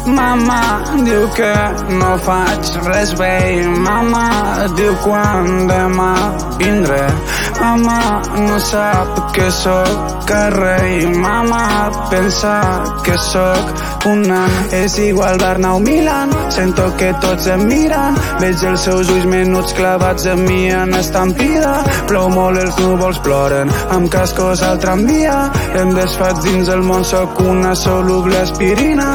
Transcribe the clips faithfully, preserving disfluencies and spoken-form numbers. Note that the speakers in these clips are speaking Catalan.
Mama diu que no faig res bé. Mama diu quan demà vindré. Mama no sap que sóc carrer. Mama pensa que sóc un nan. És igual Bernau Milan, sento que tots em miren. Veig els seus ulls menuts clavats en mi en estampida. Plou molt, els núvols ploren, amb cascos al tramvia. Em desfaig dins el món, sóc una soluble aspirina.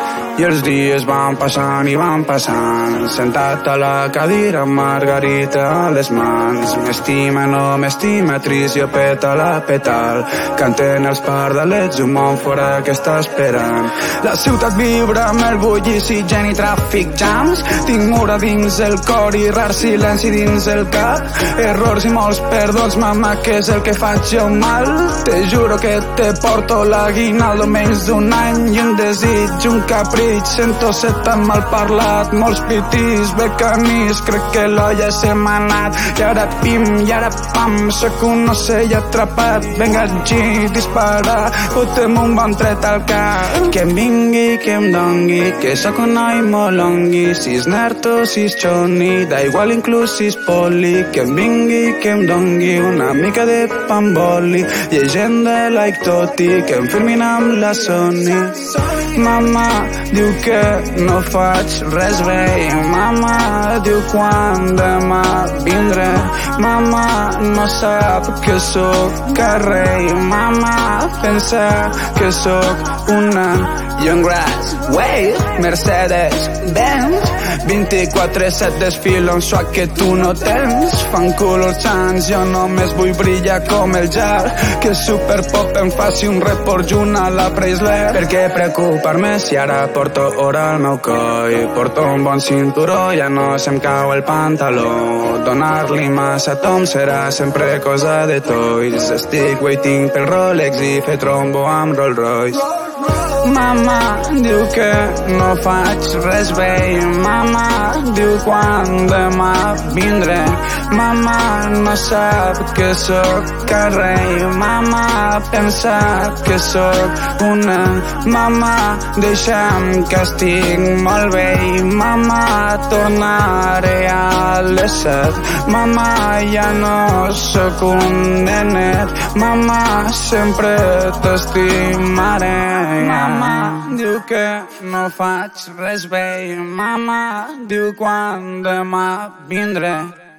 I els dies van passant i van passant, sentat a la cadira amb margarita a les mans. M'estima, no m'estima, trist, jo peta la petal. Canten els pardalets, un món fora que està esperant. La ciutat vibra amb el bullici, gent i tràfic jams. Tinc mur a dins el cor i rar silenci dins el cap. Errors i molts perdons, mama, que és el que faig jo mal. Te juro que te porto l'aguinaldo menys d'un any i un desig, un capritx. Sento ser tan mal parlat, molts pitís, becanís, crec que l'olla se m'ha anat. I ara pim, i ara pam, sóc un ocell atrapat. Venga, G, dispara, fotem un bon tret al cap. Que em vingui, que em dongui, que sóc un noi molongui. Si és nerd o si és xoni, da igual inclús si és poli. Que em vingui, que em dongui una mica de pamboli. Llegenda like Toti, que em firmin amb la Sony. Mama diu que no faig res bé. Mama diu quan demà vindré. Mama no sap que sóc carrer. Mama pensa que sóc una Young Grass, Wave, Mercedes, Benz. vint-i-quatre set desfilo un swag que tu no tens. Fan color chance, jo només vull brillar com el jar. Que Superpop em faci un report junt a la Preisler. Per què preocupar-me si ara porto hora al meu coll? Porto un bon cinturó, ja no se'm cau el pantaló. Donar-li massa tom serà sempre cosa de toys. Estic waiting pel Rolex i fer trombo amb Rolls Royce. Mama diu que no faig res bé. Mama diu quan demà vindré. Mama no sap que sóc carrer. Mama pensa que sóc una. Mama deixa'm que estic molt bé. Mama tornaré a les set. Mama ja no sóc un nenet. Mama sempre t'estimaré. Mama diu que no faig res bé. Mama diu quan demà vindré.